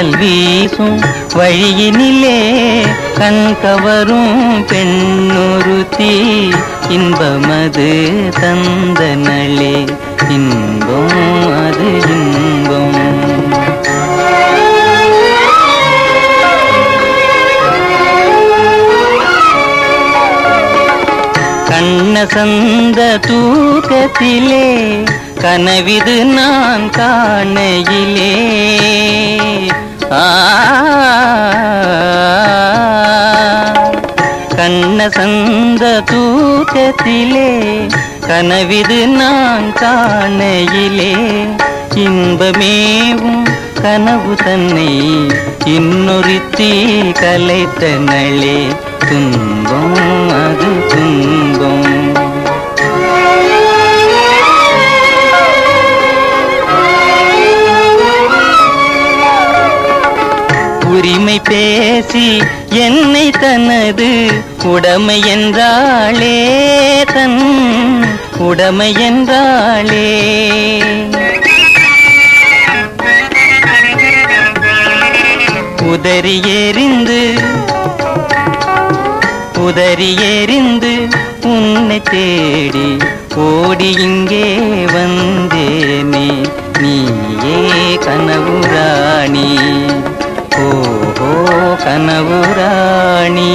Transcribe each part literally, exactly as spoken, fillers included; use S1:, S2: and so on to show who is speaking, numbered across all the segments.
S1: வீசும் வழியினிலே கண் கவரும் பெண்ணொருத்தி இன்பமது தந்தனளே இன்பம் அது இன்பம். கண்ணசந்த தூக்கத்திலே கனவிது நான் காணையிலே ஆ கண்ணசந்த தூக்கத்திலே கனவிது நான் காணையிலே இன்பமேவும் கனவு தன்னை இன்னொருத்தி கலைத்தனளே துன்பம் அது துன்பம். உரிமை பேசி என்னை தனது உடைமை என்றாளே தன் உடைமை என்றாளே உதறி எறிந்து உதறி எறிந்து உன்னை தேடி ஓடி இங்கே வந்தேனே நீயே கனவுராணி ஓஹோ கனவுராணி.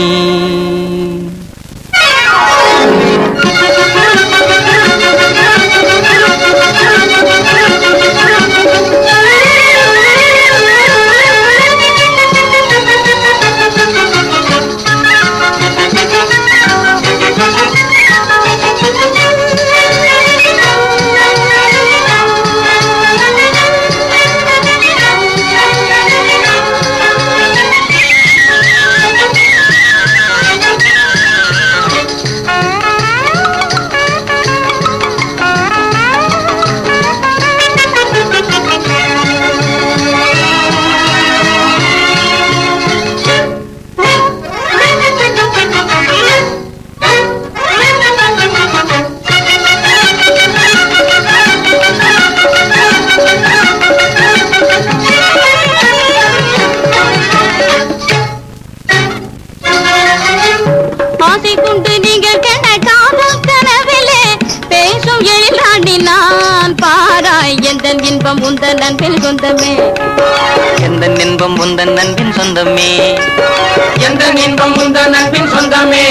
S2: இன்பம் உந்தன் அன்பின் சொந்தமே
S1: எந்த இன்பம் உந்தன் அன்பின் சொந்தமே
S3: எந்த இன்பம் உந்தன் அன்பின் சொந்தமே.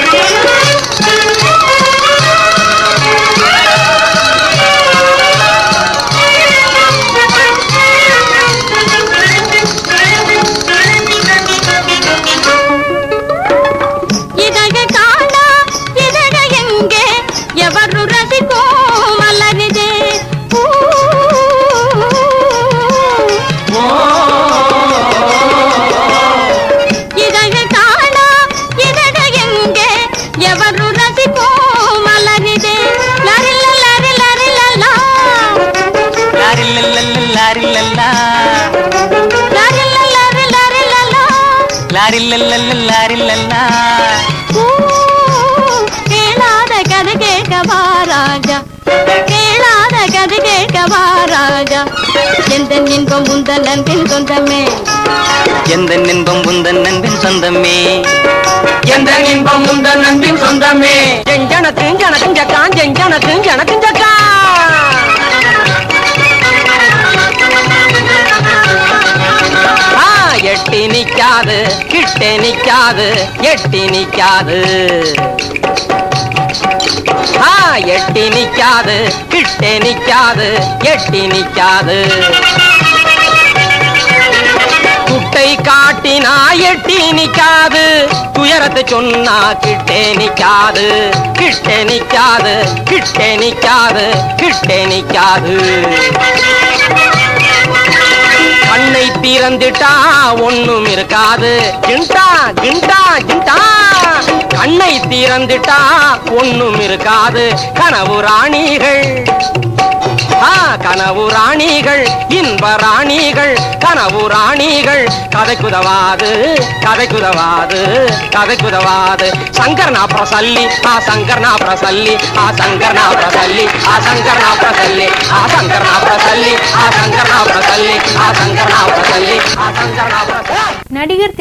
S2: கேளாத கதை கேட்கவா ராஜா கேளாத கதை கேட்கவா ராஜா எந்த இன்பம் உந்தன் அன்பின் சொந்தமே
S1: எந்த இன்பம் உந்தன் அன்பின் சொந்தமே
S3: எந்த இன்பம் உந்தன் அன்பின் சொந்தமே.
S4: ஜெஞ்சன திஞ்சன திஞ்சக்கான் ஜெஞ்சன திஞ்சன திஞ்சக்கா எட்டி நிக்காது கிட்டே நிக்காது எட்டி நிக்காது எட்டி நிக்காது கிட்டே நிக்காது எட்டி நிக்காது குட்டை காட்டினா எட்டி நிக்காது துயரத்தை சொன்னா கிட்டே நிக்காது கிட்டே நிக்காது கிட்டே நிக்காது கிட்டே நிக்காது. கண்ணை திறந்துட்டா ஒண்ணும் இருக்காது கிண்டா கிண்டா கிண்டா கண்ணை திறந்துட்டா ஒண்ணும் இருக்காது கனவு ராணிகள் கனவு ராணிகள் இன்ப ராணிகள் கனவு ராணிகள் கதை குதவாது கதை குதவாது கதை குதவாது சங்கர்னா பிரசல்லி ஆ சங்கர்னா பிரசல்லி ஆ சங்கர்னா பிரசல்லி ஆ சங்கர்னா பிரசல்லி ஆ சங்கர்னா பிரசல்லி ஆ சங்கர்னா பிரசல்லி ஆ சங்கர்னா பிரசல்லி ஆ சங்கர்னா பிரசல்லி.
S5: நடிகர்